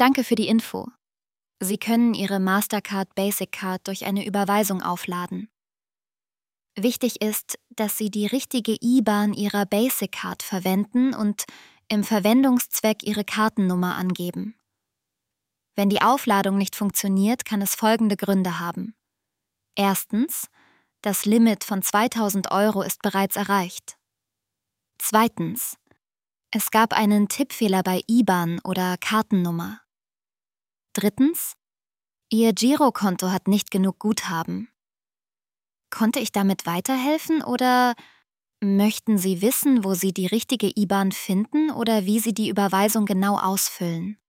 Danke für die Info. Sie können Ihre Mastercard Basic Card durch eine Überweisung aufladen. Wichtig ist, dass Sie die richtige IBAN Ihrer Basic Card verwenden und im Verwendungszweck Ihre Kartennummer angeben. Wenn die Aufladung nicht funktioniert, kann es folgende Gründe haben. Erstens, das Limit von 2.000 € ist bereits erreicht. Zweitens, es gab einen Tippfehler bei IBAN oder Kartennummer. Drittens, Ihr Girokonto hat nicht genug Guthaben. Konnte ich damit weiterhelfen oder möchten Sie wissen, wo Sie die richtige IBAN finden oder wie Sie die Überweisung genau ausfüllen?